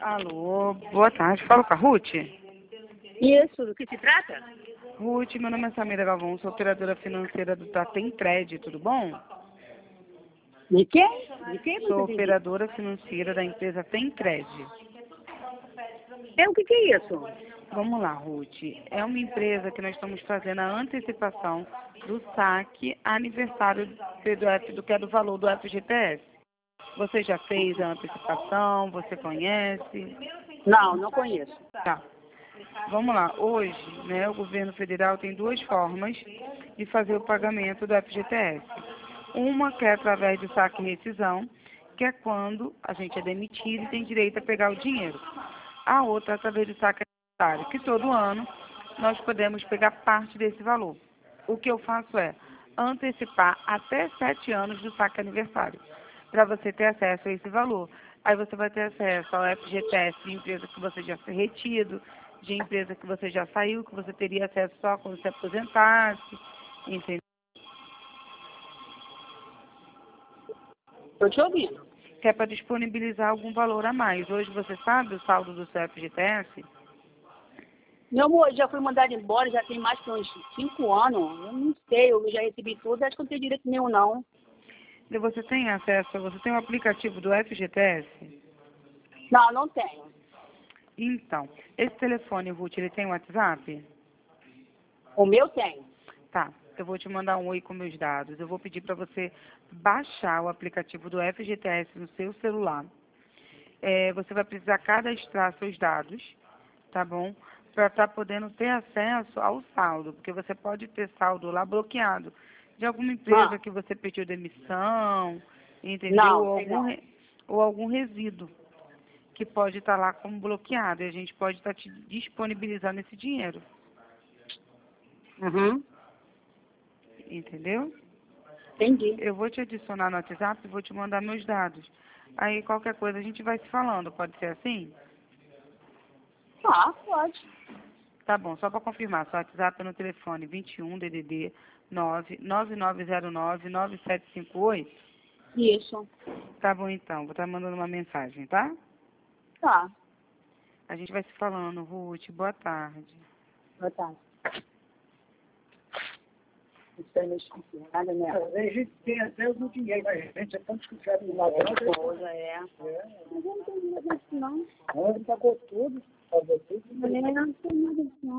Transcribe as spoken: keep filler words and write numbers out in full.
Alô, boa tarde. Fala com a Ruth? Isso, do que se trata? Ruth, meu nome é Samira Galvão, sou operadora financeira do Tatem Cred, tudo bom? De quem? De quem Sou você disse? operadora financeira da empresa Temcred. É, o que, que é isso? Vamos lá, Ruth. É uma empresa que nós estamos fazendo a antecipação do saque aniversário do, F, do que é do valor do F G T S. Você já fez a antecipação? Você conhece? Não, não conheço. Tá. Vamos lá. Hoje, né, o governo federal tem duas formas de fazer o pagamento do F G T S. Uma que é através do saque e rescisão, que é quando a gente é demitido e tem direito a pegar o dinheiro. A outra é através do saque aniversário, que todo ano nós podemos pegar parte desse valor. O que eu faço é antecipar até sete anos do saque aniversário, para você ter acesso a esse valor. Aí você vai ter acesso ao F G T S de empresa que você já foi retido, de empresa que você já saiu, que você teria acesso só quando se aposentasse, entendeu? Estou te ouvindo. Que é para disponibilizar algum valor a mais. Hoje você sabe o saldo do seu F G T S? Meu amor, já fui mandado embora, já tem mais que uns cinco anos. Eu não sei, eu já recebi tudo, acho que não tenho direito nenhum, não. E você tem acesso, você tem o aplicativo do F G T S? Não, não tenho. Então, esse telefone, Ruth, ele tem WhatsApp? O meu tem. Tá, eu vou te mandar um oi com meus dados. Eu vou pedir para você baixar o aplicativo do F G T S no seu celular. É, você vai precisar cadastrar seus dados, tá bom? Para estar podendo ter acesso ao saldo, porque você pode ter saldo lá bloqueado de alguma empresa Ah, que você pediu demissão, entendeu? não, Ou sei algum, não. re- ou algum resíduo que pode estar lá como bloqueado e a gente pode estar te disponibilizando esse dinheiro, Uhum, entendeu? entendi. Eu vou te adicionar no WhatsApp e vou te mandar meus dados. Aí qualquer coisa a gente vai se falando, pode ser assim? Ah, pode. Tá bom, só para confirmar, seu WhatsApp é no telefone vinte e um D D D nove nove nove zero nove nove sete cinco oito. Isso. Tá bom então, vou estar mandando uma mensagem, tá? Tá. A gente vai se falando, Ruth, boa tarde. Boa tarde. Isso aí não esqueci nada, né? A gente tem até o dinheiro, mas a gente é tão desconfiado de uma outra. Coisa, é. Mas eu não tenho nada disso, não. Ele pagou tudo, pagou tudo. Eu não tenho nada disso, não.